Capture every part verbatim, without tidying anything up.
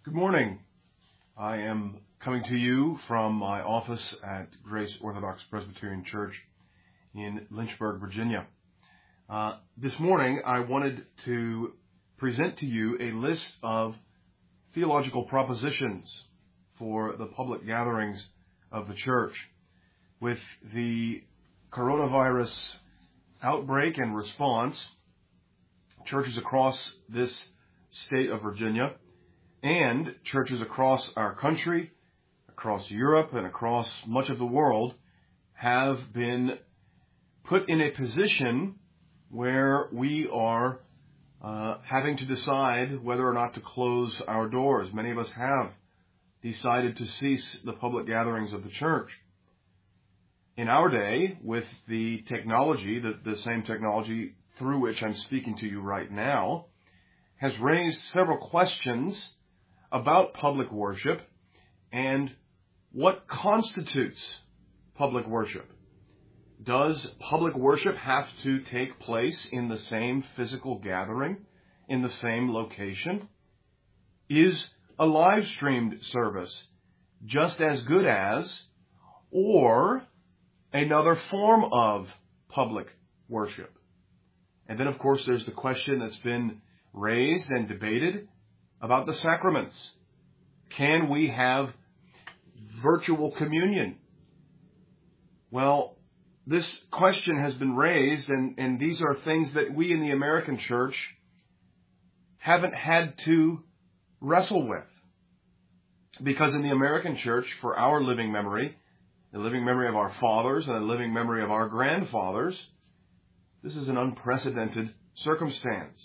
Good morning. I am coming to you from my office at Grace Orthodox Presbyterian Church in Lynchburg, Virginia. Uh, this morning, I wanted to present to you a list of theological propositions for the public gatherings of the church. With the coronavirus outbreak and response, churches across this state of Virginia and churches across our country, across Europe, and across much of the world have been put in a position where we are uh, having to decide whether or not to close our doors. Many of us have decided to cease the public gatherings of the church. In our day, with the technology, the, the same technology through which I'm speaking to you right now, has raised several questions about public worship and what constitutes public worship. Does public worship have to take place in the same physical gathering, in the same location? Is a live-streamed service just as good as, or another form of public worship? And then, of course, there's the question that's been raised and debated about the sacraments. Can we have virtual communion? Well, this question has been raised, and, and these are things that we in the American church haven't had to wrestle with. Because in the American church, for our living memory, the living memory of our fathers and the living memory of our grandfathers, this is an unprecedented circumstance.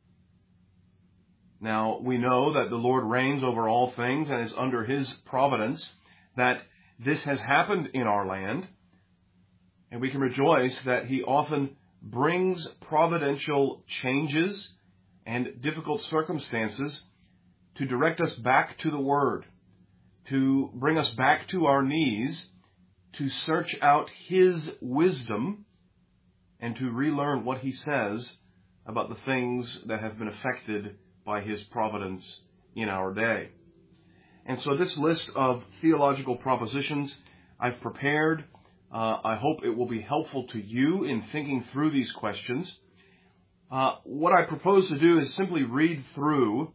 Now, we know that the Lord reigns over all things and is under His providence that this has happened in our land. And we can rejoice that He often brings providential changes and difficult circumstances to direct us back to the Word, to bring us back to our knees, to search out His wisdom, and to relearn what He says about the things that have been affected by His providence in our day. And so this list of theological propositions I've prepared, uh, I hope it will be helpful to you in thinking through these questions. Uh, what I propose to do is simply read through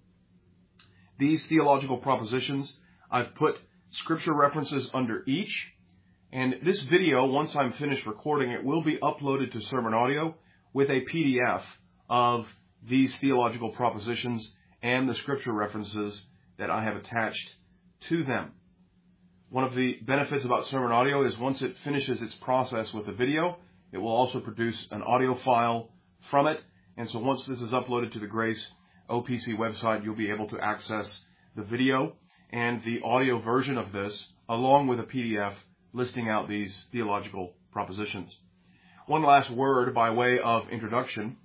these theological propositions. I've put scripture references under each. And this video, once I'm finished recording it, will be uploaded to Sermon Audio with a P D F of these theological propositions and the scripture references that I have attached to them. One of the benefits about Sermon Audio is once it finishes its process with the video, it will also produce an audio file from it. And so once this is uploaded to the Grace O P C website, you'll be able to access the video and the audio version of this, along with a P D F listing out these theological propositions. One last word by way of introduction.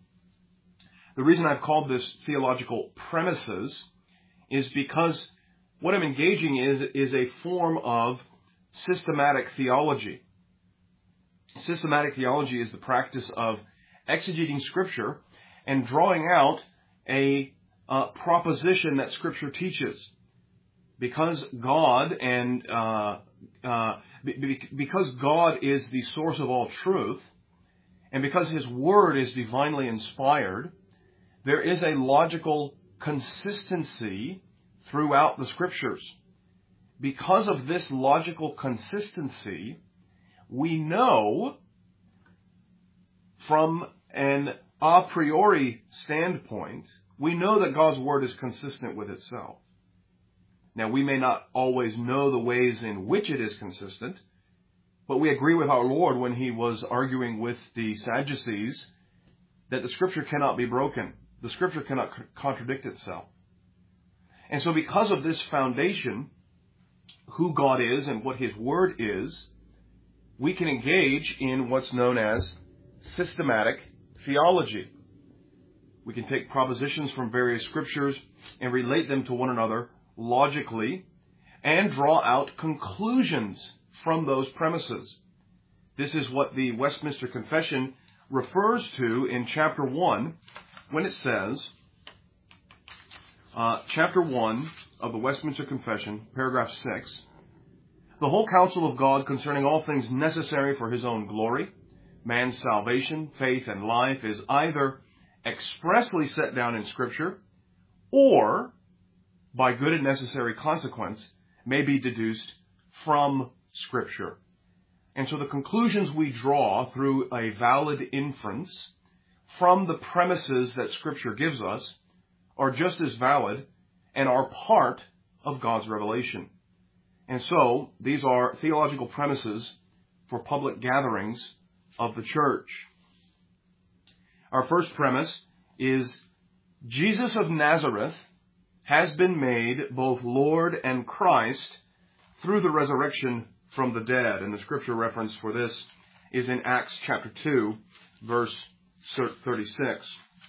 The reason I've called this theological premises is because what I'm engaging in is a form of systematic theology. Systematic theology is the practice of exegeting Scripture and drawing out a uh, proposition that Scripture teaches. Because God and uh, uh, because God is the source of all truth, and because His Word is divinely inspired, there is a logical consistency throughout the Scriptures. Because of this logical consistency, we know from an a priori standpoint, we know that God's Word is consistent with itself. Now, we may not always know the ways in which it is consistent, but we agree with our Lord when He was arguing with the Sadducees that the Scripture cannot be broken. The Scripture cannot contradict itself. And so because of this foundation, who God is and what His Word is, we can engage in what's known as systematic theology. We can take propositions from various Scriptures and relate them to one another logically and draw out conclusions from those premises. This is what the Westminster Confession refers to in chapter one when it says, uh, chapter one, of the Westminster Confession, paragraph six, the whole counsel of God concerning all things necessary for his own glory, man's salvation, faith, and life is either expressly set down in Scripture or, by good and necessary consequence, may be deduced from Scripture. And so the conclusions we draw through a valid inference from the premises that Scripture gives us are just as valid and are part of God's revelation. And so these are theological premises for public gatherings of the church. Our first premise is Jesus of Nazareth has been made both Lord and Christ through the resurrection from the dead. And the scripture reference for this is in Acts chapter two, verse thirty-six.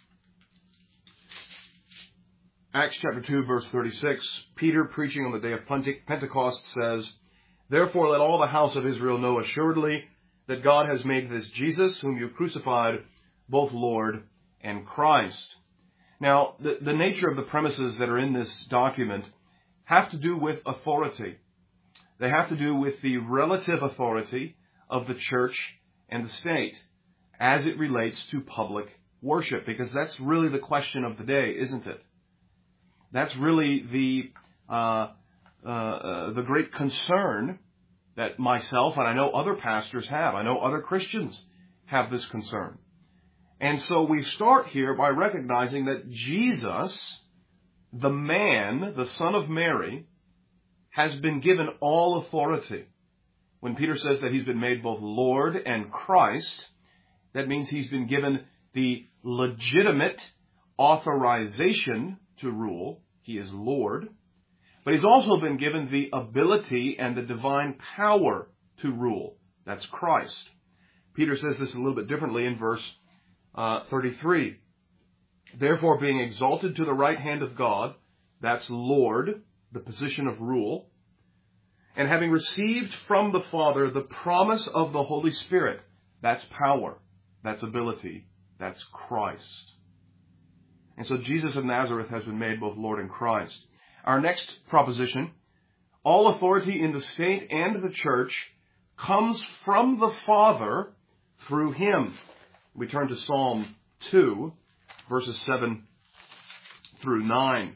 Acts chapter two, verse thirty-six, Peter, preaching on the day of Pentecost, says, "Therefore let all the house of Israel know assuredly that God has made this Jesus, whom you crucified, both Lord and Christ." Now, the, the nature of the premises that are in this document have to do with authority. They have to do with the relative authority of the church and the state as it relates to public worship, because that's really the question of the day, isn't it? That's really the uh, uh, uh, the great concern that myself and I know other pastors have. I know other Christians have this concern. And so we start here by recognizing that Jesus, the man, the Son of Mary, has been given all authority. When Peter says that he's been made both Lord and Christ, that means he's been given the legitimate authorization to rule. He is Lord. But he's also been given the ability and the divine power to rule. That's Christ. Peter says this a little bit differently in verse uh, thirty-three. "Therefore, being exalted to the right hand of God," that's Lord, the position of rule, "and having received from the Father the promise of the Holy Spirit," that's power, that's ability, that's Christ. And so Jesus of Nazareth has been made both Lord and Christ. Our next proposition, all authority in the state and the church comes from the Father through him. We turn to Psalm two, verses seven through nine.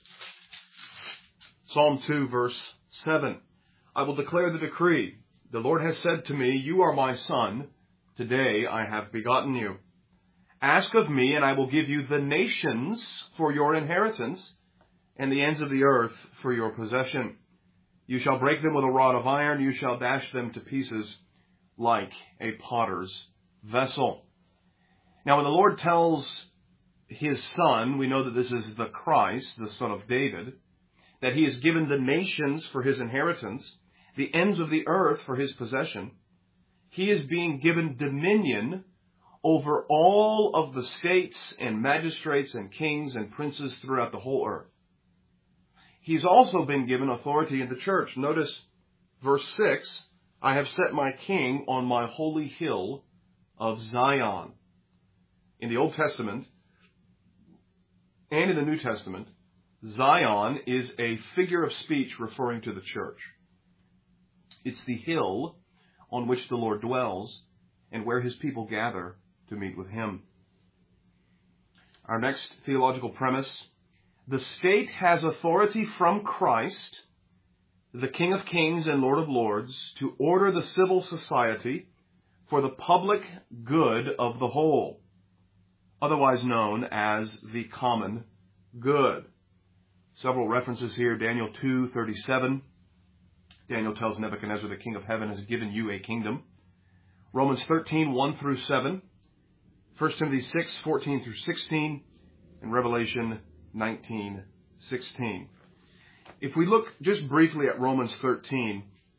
Psalm two, verse seven. "I will declare the decree. The Lord has said to me, you are my son. Today I have begotten you. Ask of me, and I will give you the nations for your inheritance, and the ends of the earth for your possession. You shall break them with a rod of iron. You shall dash them to pieces like a potter's vessel." Now, when the Lord tells his son, we know that this is the Christ, the son of David, that he has given the nations for his inheritance, the ends of the earth for his possession, he is being given dominion over all of the states and magistrates and kings and princes throughout the whole earth. He's also been given authority in the church. Notice verse six, "I have set my king on my holy hill of Zion." In the Old Testament and in the New Testament, Zion is a figure of speech referring to the church. It's the hill on which the Lord dwells and where his people gather to meet with him. Our next theological premise, the state has authority from Christ, the King of Kings and Lord of Lords, to order the civil society for the public good of the whole, otherwise known as the common good. Several references here. Daniel two thirty-seven. Daniel tells Nebuchadnezzar, the King of Heaven has given you a kingdom. Romans thirteen, one through seven. First Timothy six, fourteen through sixteen. And Revelation nineteen, sixteen. If we look just briefly at Romans thirteen,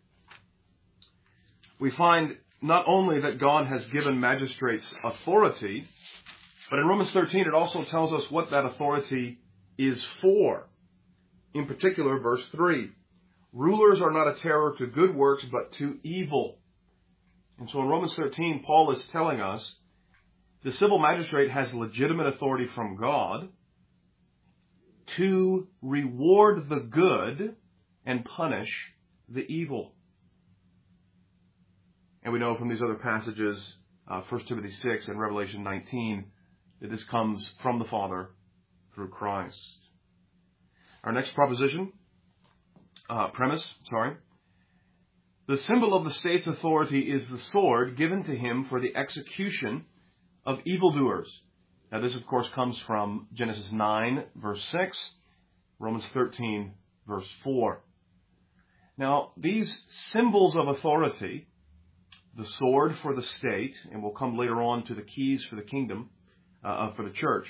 we find not only that God has given magistrates authority, but in Romans thirteen it also tells us what that authority is for. In particular, verse three, "Rulers are not a terror to good works, but to evil." And so in Romans thirteen, Paul is telling us the civil magistrate has legitimate authority from God to reward the good and punish the evil. And we know from these other passages, uh, First Timothy six and Revelation nineteen, that this comes from the Father through Christ. Our next proposition, uh, premise, sorry. The symbol of the state's authority is the sword given to him for the execution of evildoers. Now this, of course, comes from Genesis nine, verse six, Romans thirteen, verse four. Now, these symbols of authority, the sword for the state, and we'll come later on to the keys for the kingdom, uh, for the church.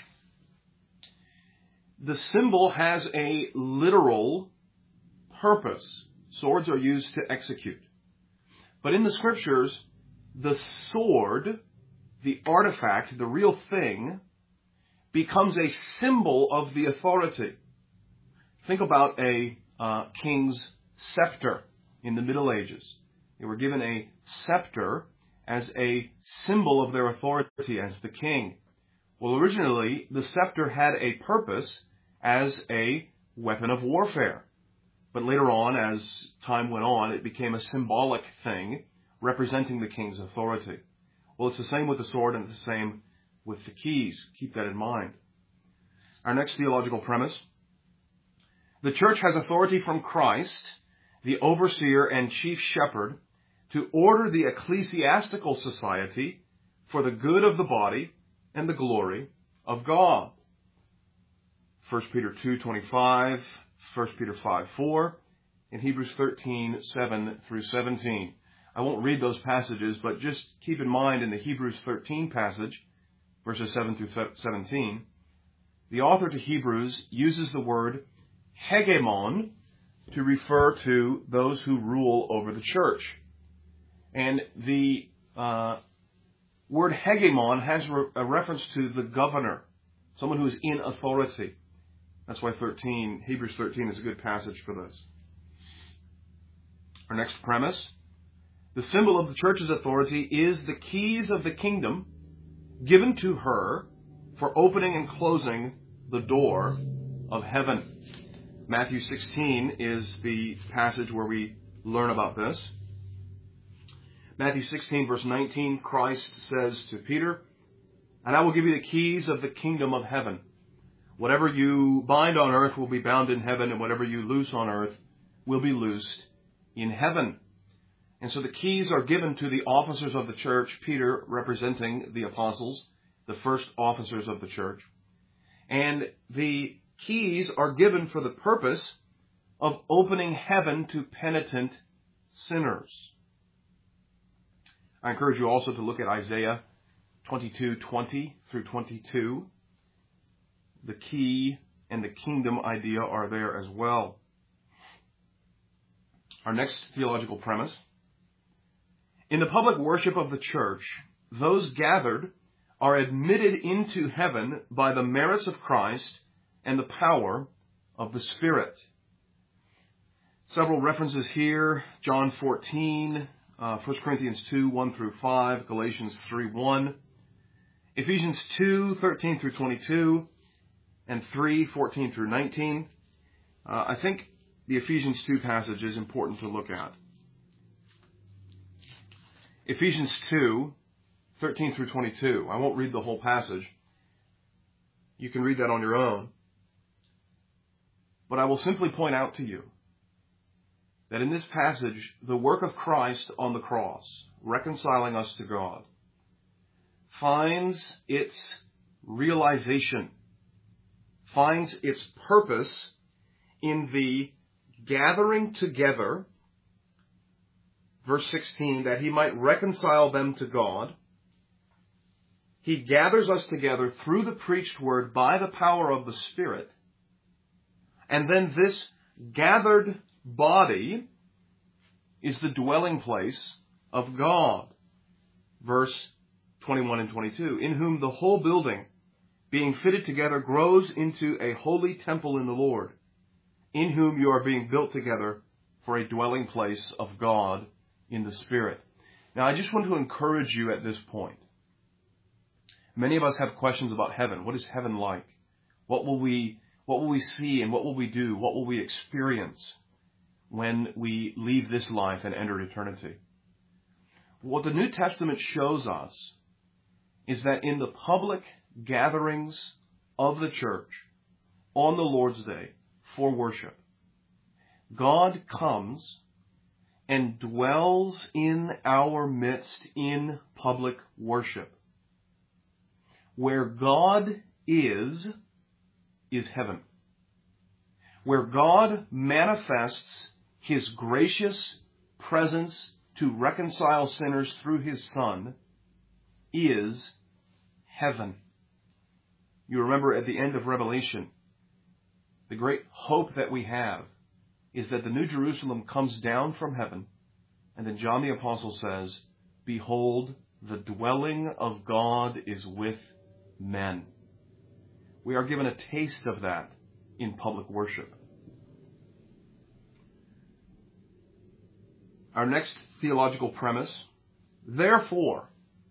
The symbol has a literal purpose. Swords are used to execute. But in the Scriptures, the sword, the artifact, the real thing, becomes a symbol of the authority. Think about a uh, king's scepter in the Middle Ages. They were given a scepter as a symbol of their authority as the king. Well, originally, the scepter had a purpose as a weapon of warfare. But later on, as time went on, it became a symbolic thing representing the king's authority. Well, it's the same with the sword and it's the same with the keys. Keep that in mind. Our next theological premise. The church has authority from Christ, the overseer and chief shepherd, to order the ecclesiastical society for the good of the body and the glory of God. First Peter two twenty-five, First Peter five four, and Hebrews thirteen seven through seventeen. I won't read those passages, but just keep in mind in the Hebrews thirteen passage, verses seven through seventeen, the author to Hebrews uses the word hegemon to refer to those who rule over the church. And the uh, word hegemon has re- a reference to the governor, someone who is in authority. That's why thirteen, Hebrews thirteen is a good passage for this. Our next premise. The symbol of the church's authority is the keys of the kingdom given to her for opening and closing the door of heaven. Matthew sixteen is the passage where we learn about this. Matthew sixteen, verse nineteen, Christ says to Peter, "And I will give you the keys of the kingdom of heaven. Whatever you bind on earth will be bound in heaven, and whatever you loose on earth will be loosed in heaven." And so the keys are given to the officers of the church, Peter representing the apostles, the first officers of the church. And the keys are given for the purpose of opening heaven to penitent sinners. I encourage you also to look at Isaiah twenty-two twenty through twenty-two. The key and the kingdom idea are there as well. Our next theological premise. In the public worship of the church, those gathered are admitted into heaven by the merits of Christ and the power of the Spirit. Several references here. John fourteen, uh, First Corinthians two, one through five, Galatians three, one, Ephesians two, thirteen through twenty-two, and three, fourteen through nineteen. Uh, I think the Ephesians two passage is important to look at. Ephesians two, thirteen through twenty-two. I won't read the whole passage. You can read that on your own. But I will simply point out to you that in this passage, the work of Christ on the cross, reconciling us to God, finds its realization, finds its purpose in the gathering together, verse sixteen, that he might reconcile them to God. He gathers us together through the preached word by the power of the Spirit. And then this gathered body is the dwelling place of God. Verse twenty-one and twenty-two, in whom the whole building, being fitted together, grows into a holy temple in the Lord, in whom you are being built together for a dwelling place of God in the Spirit. Now, I just want to encourage you at this point. Many of us have questions about heaven. What is heaven like? What will we, What will we see and what will we do? What will we experience when we leave this life and enter eternity? What the New Testament shows us is that in the public gatherings of the church on the Lord's Day for worship, God comes and dwells in our midst in public worship. Where God is, is heaven. Where God manifests His gracious presence to reconcile sinners through His Son is heaven. You remember at the end of Revelation, the great hope that we have is that the New Jerusalem comes down from heaven, and then John the Apostle says, "Behold, the dwelling of God is with men." We are given a taste of that in public worship. Our next theological premise, therefore,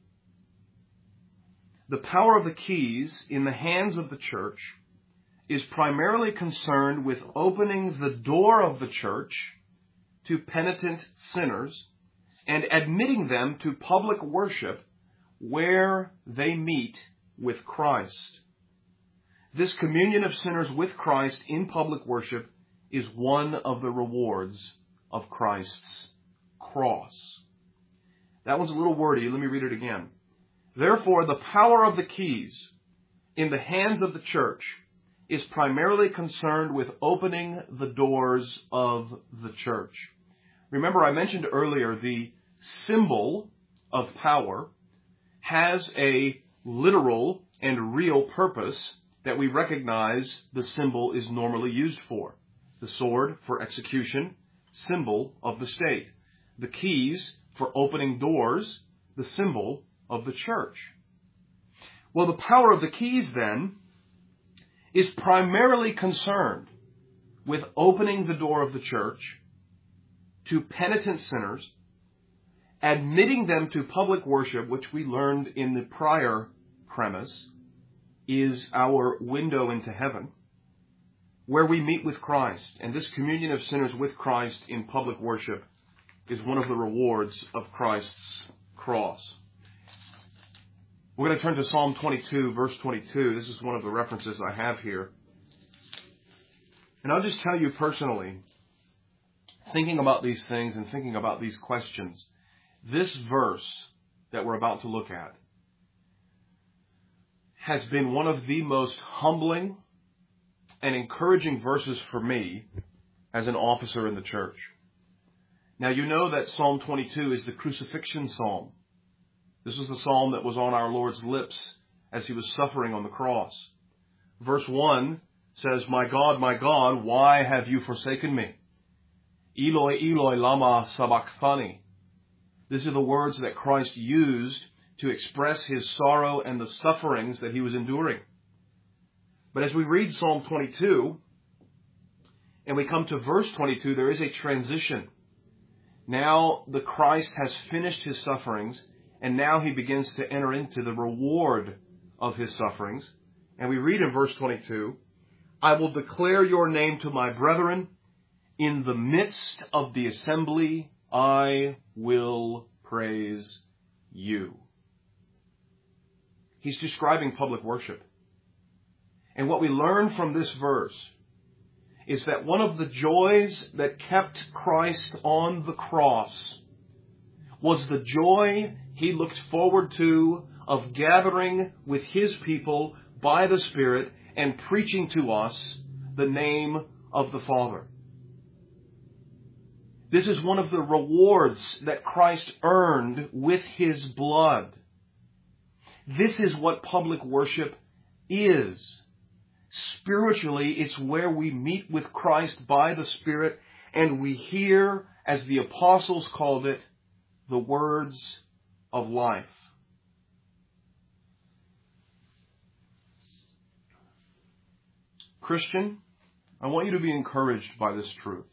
the power of the keys in the hands of the church is primarily concerned with opening the door of the church to penitent sinners and admitting them to public worship where they meet with Christ. This communion of sinners with Christ in public worship is one of the rewards of Christ's cross. That one's a little wordy. Let me read it again. Therefore, the power of the keys in the hands of the church is primarily concerned with opening the doors of the church. Remember, I mentioned earlier the symbol of power has a literal and real purpose that we recognize the symbol is normally used for. The sword for execution, symbol of the state. The keys for opening doors, the symbol of the church. Well, the power of the keys then is primarily concerned with opening the door of the church to penitent sinners, admitting them to public worship, which we learned in the prior premise is our window into heaven, where we meet with Christ. And this communion of sinners with Christ in public worship is one of the rewards of Christ's cross. We're going to turn to Psalm twenty-two, verse twenty-two. This is one of the references I have here. And I'll just tell you personally, thinking about these things and thinking about these questions, this verse that we're about to look at has been one of the most humbling and encouraging verses for me as an officer in the church. Now, you know that Psalm twenty-two is the crucifixion psalm. This is the psalm that was on our Lord's lips as He was suffering on the cross. Verse one says, "My God, my God, why have you forsaken me? Eloi, Eloi, lama sabachthani." These are the words that Christ used to express His sorrow and the sufferings that He was enduring. But as we read Psalm twenty-two, and we come to verse twenty-two, there is a transition. Now the Christ has finished His sufferings, and now He begins to enter into the reward of His sufferings. And we read in verse twenty-two, "I will declare your name to my brethren. In the midst of the assembly, I will praise you." He's describing public worship. And what we learn from this verse is that one of the joys that kept Christ on the cross was the joy He looked forward to of gathering with His people by the Spirit and preaching to us the name of the Father. This is one of the rewards that Christ earned with His blood. This is what public worship is. Spiritually, it's where we meet with Christ by the Spirit and we hear, as the apostles called it, the words of life. Christian, I want you to be encouraged by this truth.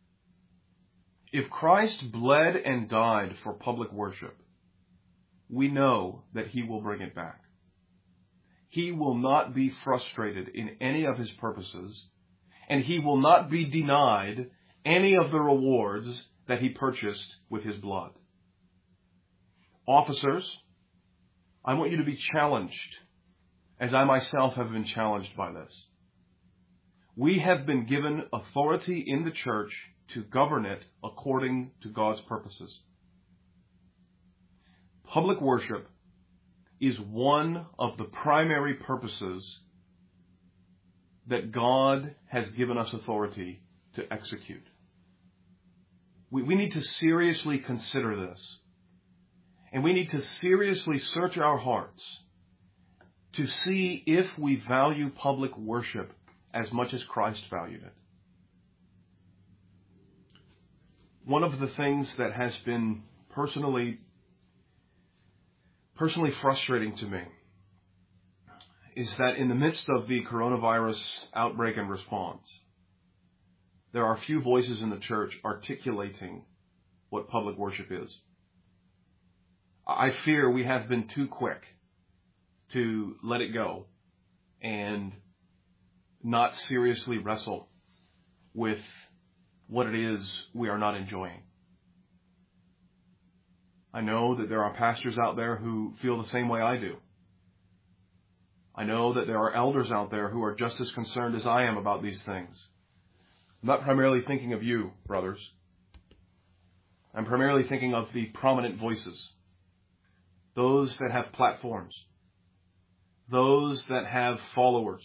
If Christ bled and died for public worship, we know that He will bring it back. he will not be frustrated in any of his purposes, and he will not be denied any of the rewards that he purchased with his blood. Officers, I want you to be challenged, as I myself have been challenged by this. We have been given authority in the church to govern it according to God's purposes. Public worship is one of the primary purposes that God has given us authority to execute. We, we need to seriously consider this. And we need to seriously search our hearts to see if we value public worship as much as Christ valued it. One of the things that has been personally, personally frustrating to me is that in the midst of the coronavirus outbreak and response, there are few voices in the church articulating what public worship is. I fear we have been too quick to let it go and not seriously wrestle with what it is we are not enjoying. I know that there are pastors out there who feel the same way I do. I know that there are elders out there who are just as concerned as I am about these things. I'm not primarily thinking of you, brothers. I'm primarily thinking of the prominent voices. Those that have platforms. Those that have followers.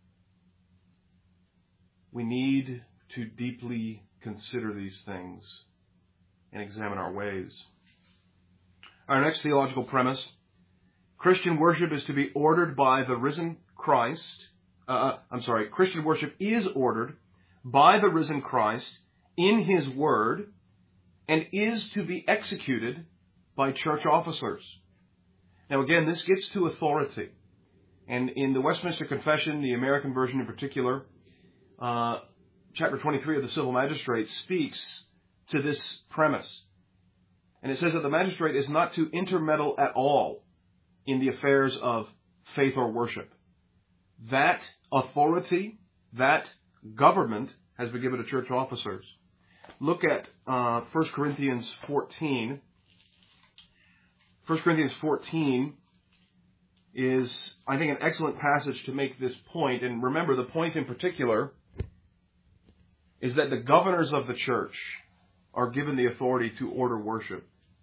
We need to deeply consider these things and examine our ways. Our next theological premise: Christian worship is to be ordered by the risen Christ. Uh, I'm sorry, Christian worship is ordered by the risen Christ in His Word and is to be executed by church officers. Now again, this gets to authority. And in the Westminster Confession, the American version in particular, uh, chapter twenty-three of the Civil Magistrate speaks to this premise. And it says that the magistrate is not to intermeddle at all in the affairs of faith or worship. That authority, that government has been given to church officers. Look at uh, First Corinthians fourteen. First Corinthians fourteen is, I think, an excellent passage to make this point. And remember, the point in particular is that the governors of the church are given the authority to order worship.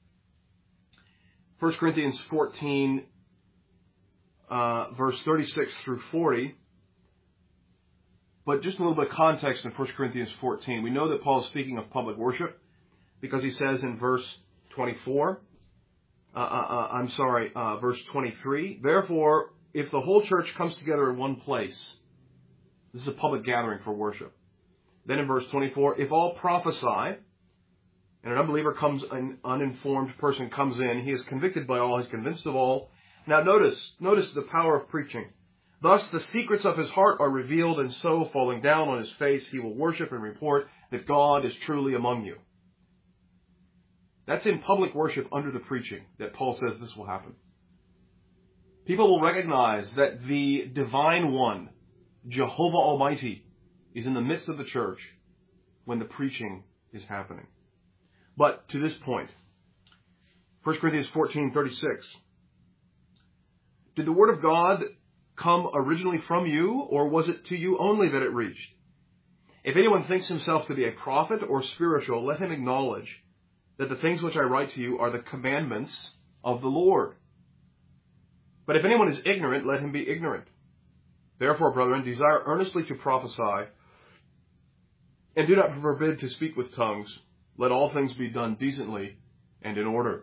First Corinthians fourteen, uh, verse thirty-six through forty. But just a little bit of context in First Corinthians fourteen. We know that Paul is speaking of public worship because he says in verse twenty-four, uh, uh, uh, I'm sorry, uh, verse twenty-three, therefore, if the whole church comes together in one place, this is a public gathering for worship. Then in verse twenty-four, if all prophesy, and an unbeliever comes, an uninformed person comes in, he is convicted by all, he's convinced of all. Now notice, notice the power of preaching. Thus the secrets of his heart are revealed, and so, falling down on his face, he will worship and report that God is truly among you. That's in public worship under the preaching that Paul says this will happen. People will recognize that the divine one, Jehovah Almighty, is in the midst of the church when the preaching is happening. But to this point, First Corinthians fourteen thirty-six, did the word of God come originally from you, or was it to you only that it reached? If anyone thinks himself to be a prophet or spiritual, let him acknowledge that the things which I write to you are the commandments of the Lord. But if anyone is ignorant, let him be ignorant. Therefore, brethren, desire earnestly to prophesy, and do not forbid to speak with tongues. Let all things be done decently and in order.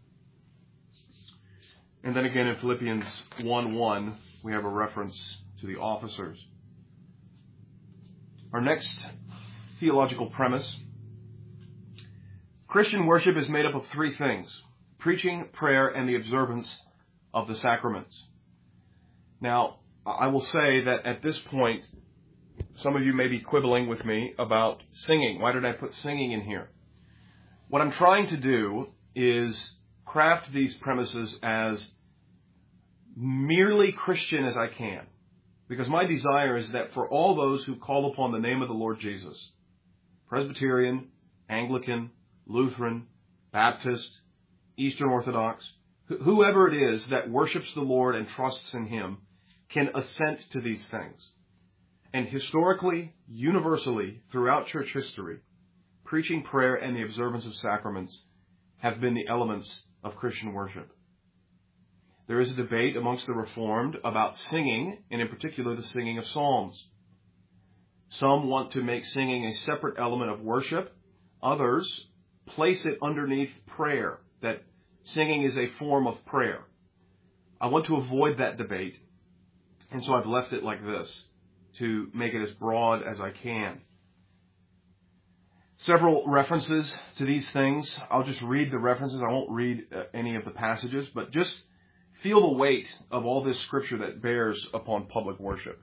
And then again in Philippians one one, we have a reference to the officers. Our next theological premise: Christian worship is made up of three things: preaching, prayer, and the observance of the sacraments. Now, I will say that at this point, some of you may be quibbling with me about singing. Why did I put singing in here? What I'm trying to do is craft these premises as merely Christian as I can, because my desire is that for all those who call upon the name of the Lord Jesus, Presbyterian, Anglican, Lutheran, Baptist, Eastern Orthodox, wh- whoever it is that worships the Lord and trusts in Him, can assent to these things. And historically, universally, throughout church history, preaching, prayer, and the observance of sacraments have been the elements of Christian worship. There is a debate amongst the Reformed about singing, and in particular the singing of psalms. Some want to make singing a separate element of worship. Others place it underneath prayer, that singing is a form of prayer. I want to avoid that debate, and so I've left it like this, to make it as broad as I can. Several references to these things. I'll just read the references. I won't read uh, any of the passages, but just feel the weight of all this scripture that bears upon public worship.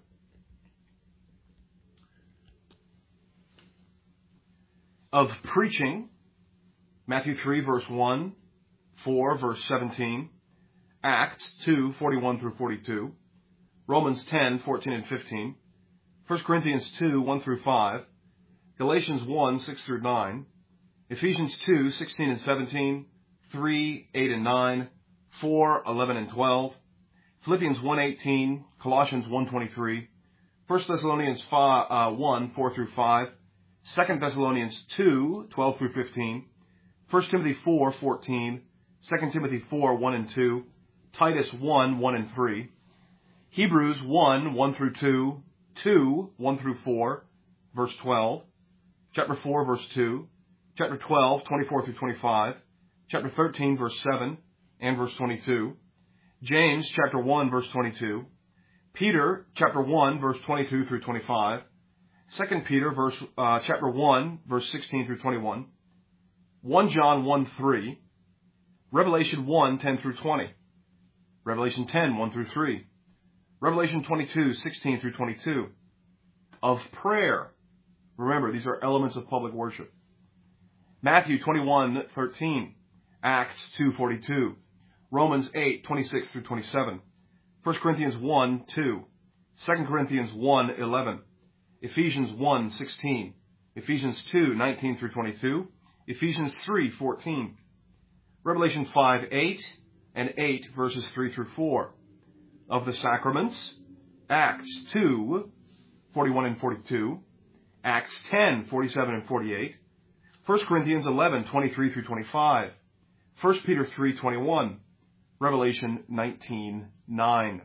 Of preaching, Matthew three, verse one, four, verse seventeen, Acts two, forty-one through forty-two, Romans ten, fourteen and fifteen, First Corinthians two, one through five, Galatians one, six through nine, Ephesians two, sixteen and seventeen, three, eight and nine, four, eleven and twelve, Philippians one, eighteen, Colossians one, twenty-three, First Thessalonians five, uh, one, four through five, Second Thessalonians two, twelve through fifteen, First Timothy four, fourteen, Second Timothy four, one and two, Titus one, one and three, Hebrews one, one through two, two, one through four, verse twelve, chapter four, verse two, chapter twelve, twenty-four through twenty-five, chapter thirteen, verse seven and verse twenty-two, James chapter one, verse twenty-two, Peter chapter one, verse twenty-two through twenty-five, Second Peter verse uh, chapter one, verse sixteen through twenty-one, First John one, three, Revelation one, ten through twenty, Revelation ten, one through three, Revelation twenty-two, sixteen through twenty-two. Of prayer. Remember, these are elements of public worship. Matthew twenty-one, thirteen, Acts two, forty-two, Romans eight, twenty-six through twenty-seven, First Corinthians one, two, Second Corinthians one, eleven, Ephesians one, sixteen, Ephesians two, nineteen through twenty-two, Ephesians three, fourteen, Revelation five, eight, and eight, verses three through four. Of the sacraments, Acts two, forty-one and forty-two, Acts ten, forty-seven and forty-eight, First Corinthians eleven, twenty-three through twenty-five, First Peter three, twenty-one, Revelation nineteen, nine.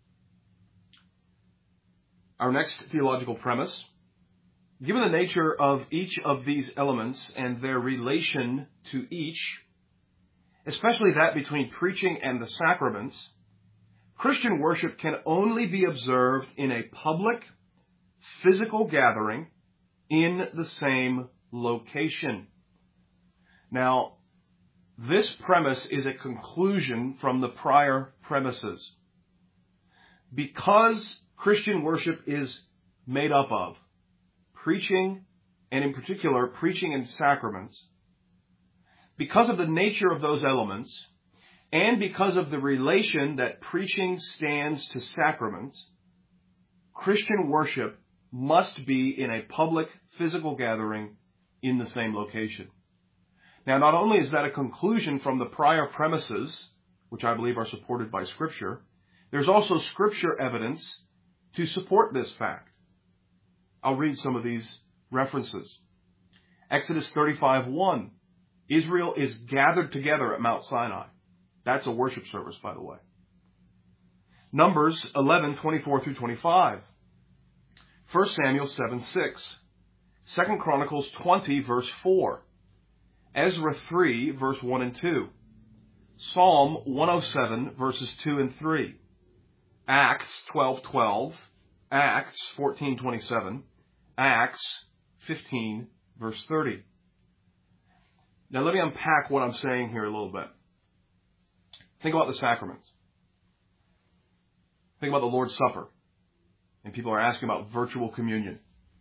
Our next theological premise: given the nature of each of these elements and their relation to each, especially that between preaching and the sacraments, Christian worship can only be observed in a public, physical gathering in the same location. Now, this premise is a conclusion from the prior premises. Because Christian worship is made up of preaching, and in particular, preaching and sacraments, because of the nature of those elements, and because of the relation that preaching stands to sacraments, Christian worship must be in a public, physical gathering in the same location. Now, not only is that a conclusion from the prior premises, which I believe are supported by Scripture, there's also Scripture evidence to support this fact. I'll read some of these references. Exodus thirty-five, one. Israel is gathered together at Mount Sinai. That's a worship service, by the way. Numbers eleven, twenty-four through twenty-five. First Samuel seven, six. Second Chronicles twenty, verse four. Ezra three, verse one and two. Psalm one oh seven, verses two and three. Acts twelve, twelve. Acts fourteen, twenty-seven. Acts fifteen, verse thirty. Now let me unpack what I'm saying here a little bit. Think about the sacraments. Think about the Lord's Supper. And people are asking about virtual communion.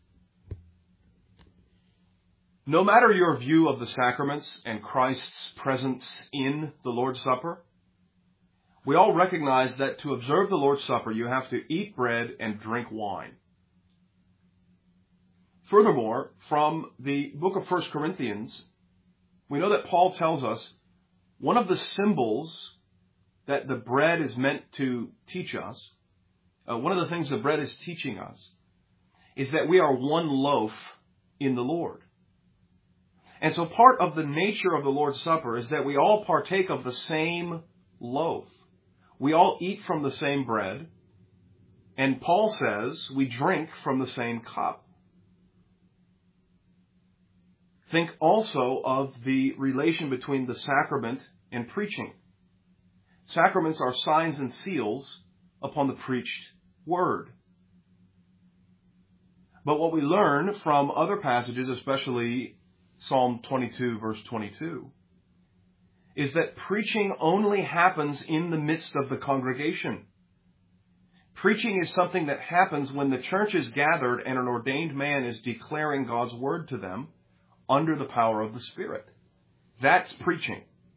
No matter your view of the sacraments and Christ's presence in the Lord's Supper, We all recognize that to observe the Lord's Supper, you have to eat bread and drink wine. Furthermore, from the book of First Corinthians, we know that Paul tells us one of the symbols that the bread is meant to teach us, uh, one of the things the bread is teaching us, is that we are one loaf in the Lord. And so part of the nature of the Lord's Supper is that we all partake of the same loaf. We all eat from the same bread. And Paul says we drink from the same cup. Think also of the relation between the sacrament and preaching. Sacraments are signs and seals upon the preached word. But what we learn from other passages, especially Psalm twenty-two, verse twenty-two, is that preaching only happens in the midst of the congregation. Preaching is something that happens when the church is gathered and an ordained man is declaring God's word to them under the power of the Spirit. That's preaching.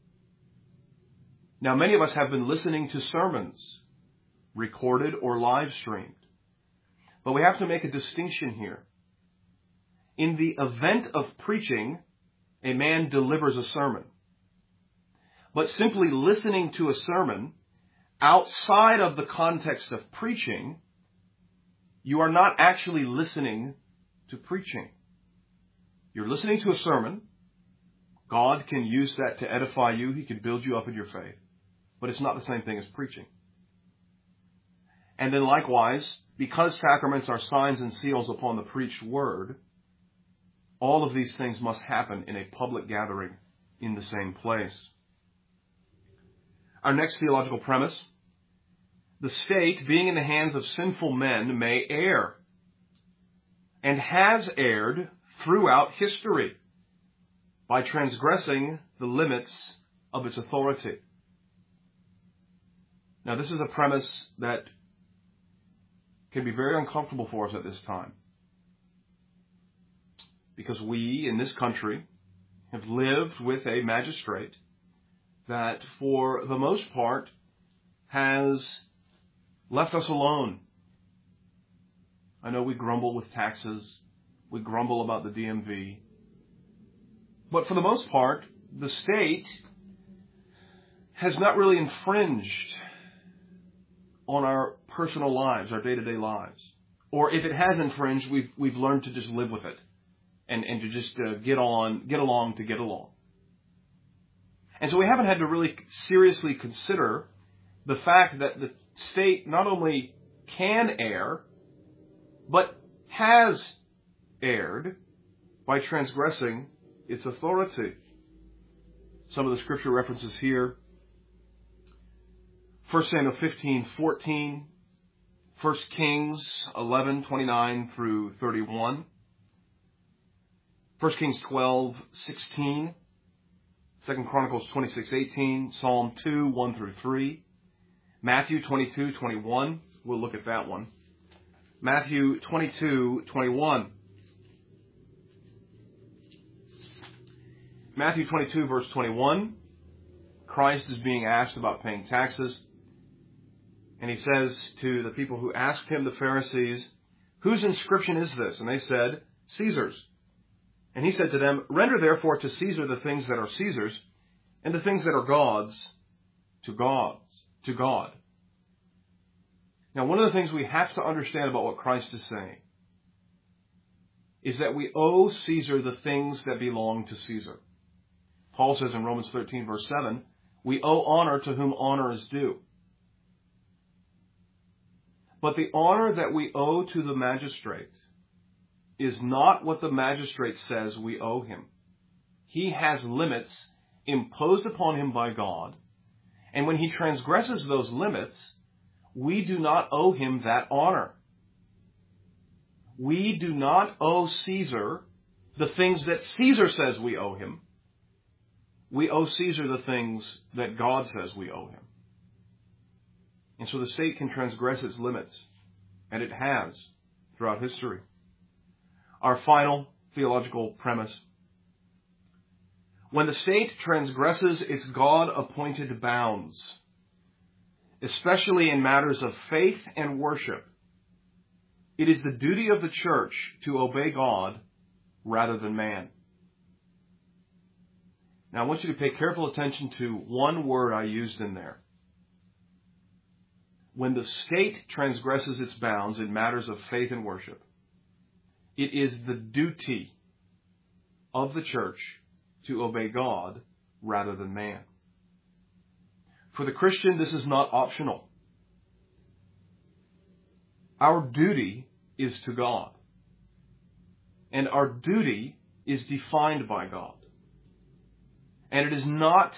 Now, many of us have been listening to sermons, recorded or live streamed. But we have to make a distinction here. In the event of preaching, a man delivers a sermon. But simply listening to a sermon outside of the context of preaching, you are not actually listening to preaching. You're listening to a sermon. God can use that to edify you. He can build you up in your faith. But it's not the same thing as preaching. And then likewise, because sacraments are signs and seals upon the preached word, all of these things must happen in a public gathering in the same place. Our next theological premise: the state, being in the hands of sinful men, may err, and has erred throughout history by transgressing the limits of its authority. Now, this is a premise that can be very uncomfortable for us at this time, because we in this country have lived with a magistrate that for the most part has left us alone. I know we grumble with taxes, we grumble about the D M V, but for the most part, the state has not really infringed on our personal lives, our day-to-day lives. Or if it has infringed, we've we've learned to just live with it and, and to just uh, get on, get along to get along. And so we haven't had to really seriously consider the fact that the state not only can err, but has erred by transgressing its authority. Some of the scripture references here: First Samuel fifteen fourteen, First Kings eleven twenty-nine through thirty-one, First Kings twelve sixteen, Second Chronicles twenty-six eighteen, Psalm two one through three, Matthew twenty-two twenty-one. We'll look at that one. Matthew twenty-two twenty-one. Matthew twenty-two verse twenty-one. Christ is being asked about paying taxes. And he says to the people who asked him, the Pharisees, "Whose inscription is this?" And they said, "Caesar's." And he said to them, "Render therefore to Caesar the things that are Caesar's, and the things that are God's to God's, to God." Now, one of the things we have to understand about what Christ is saying is that we owe Caesar the things that belong to Caesar. Paul says in Romans thirteen verse seven, we owe honor to whom honor is due. But the honor that we owe to the magistrate is not what the magistrate says we owe him. He has limits imposed upon him by God, and when he transgresses those limits, we do not owe him that honor. We do not owe Caesar the things that Caesar says we owe him. We owe Caesar the things that God says we owe him. And so the state can transgress its limits, and it has throughout history. Our final theological premise: when the state transgresses its God-appointed bounds, especially in matters of faith and worship, it is the duty of the church to obey God rather than man. Now, I want you to pay careful attention to one word I used in there. When the state transgresses its bounds in matters of faith and worship, it is the duty of the church to obey God rather than man. For the Christian, this is not optional. Our duty is to God. And our duty is defined by God. And it is not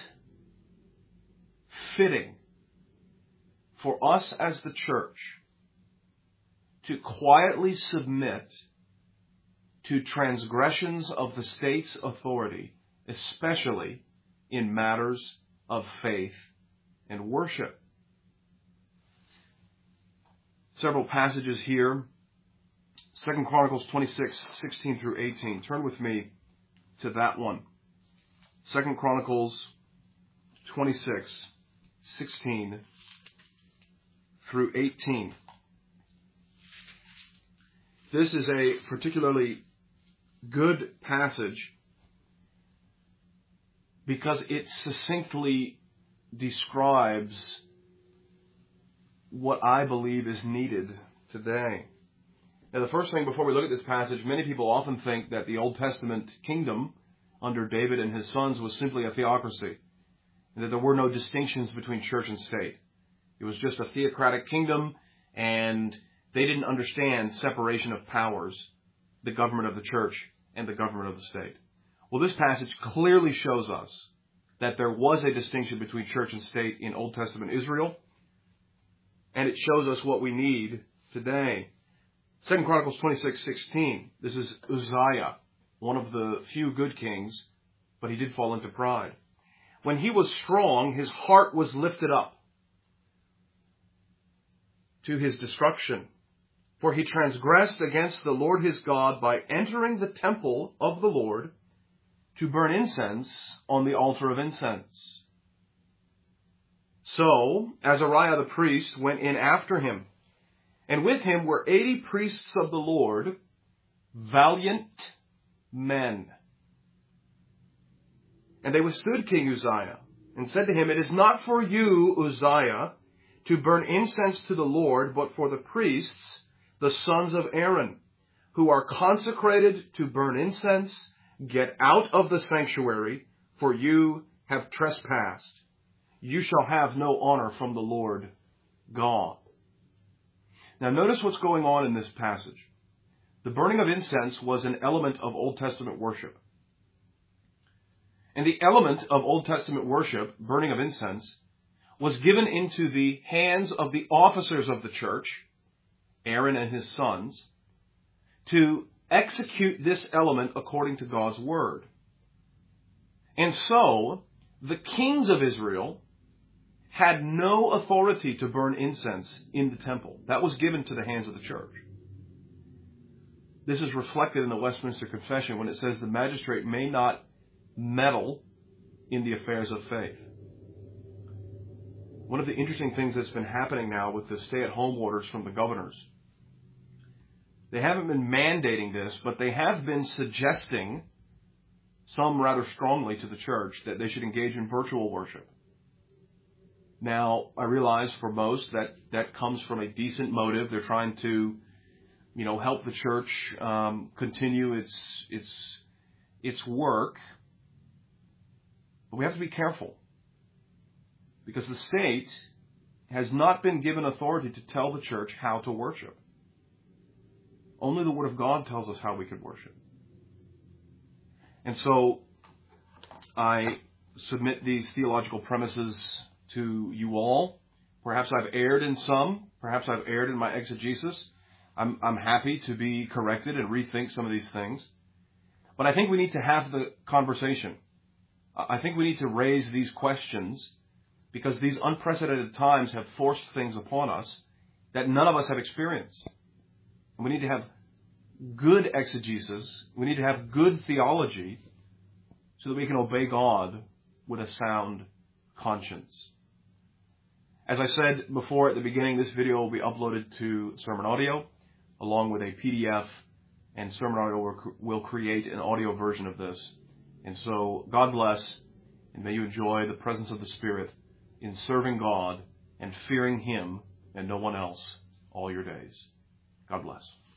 fitting for us as the church to quietly submit to transgressions of the state's authority, especially in matters of faith and worship. Several passages here. Second Chronicles twenty-six, sixteen through eighteen. Turn with me to that one. Second Chronicles twenty-six, sixteen through eighteen. This is a particularly good passage because it succinctly describes what I believe is needed today. Now, the first thing before we look at this passage, many people often think that the Old Testament kingdom under David and his sons was simply a theocracy, and that there were no distinctions between church and state. It was just a theocratic kingdom, and they didn't understand separation of powers, the government of the church and the government of the state. Well, this passage clearly shows us that there was a distinction between church and state in Old Testament Israel, and it shows us what we need today. Second Chronicles twenty-six, sixteen. This is Uzziah, one of the few good kings, but he did fall into pride. When he was strong, his heart was lifted up to his destruction. For he transgressed against the Lord his God by entering the temple of the Lord to burn incense on the altar of incense. So Azariah the priest went in after him, and with him were eighty priests of the Lord, valiant men. And they withstood King Uzziah, and said to him, It is not for you, Uzziah, to burn incense to the Lord, but for the priests, the sons of Aaron, who are consecrated to burn incense. Get out of the sanctuary, for you have trespassed. You shall have no honor from the Lord God. Now notice what's going on in this passage. The burning of incense was an element of Old Testament worship. And the element of Old Testament worship, burning of incense, was given into the hands of the officers of the church, Aaron and his sons, to execute this element according to God's word. And so, the kings of Israel had no authority to burn incense in the temple. That was given to the hands of the church. This is reflected in the Westminster Confession when it says the magistrate may not meddle in the affairs of faith. One of the interesting things that's been happening now with the stay-at-home orders from the governors, they haven't been mandating this, but they have been suggesting, some rather strongly to the church, that they should engage in virtual worship. Now, I realize for most that that comes from a decent motive. They're trying to, you know, help the church um, continue its its its work. But we have to be careful, because the state has not been given authority to tell the church how to worship. Only the Word of God tells us how we could worship. And so I submit these theological premises to you all. Perhaps I've erred in some. Perhaps I've erred in my exegesis. I'm, I'm happy to be corrected and rethink some of these things. But I think we need to have the conversation. I think we need to raise these questions, because these unprecedented times have forced things upon us that none of us have experienced. And we need to have good exegesis. We need to have good theology so that we can obey God with a sound conscience. As I said before at the beginning, this video will be uploaded to Sermon Audio along with a P D F, and Sermon Audio will create an audio version of this. And so God bless, and may you enjoy the presence of the Spirit in serving God and fearing Him and no one else all your days. God bless.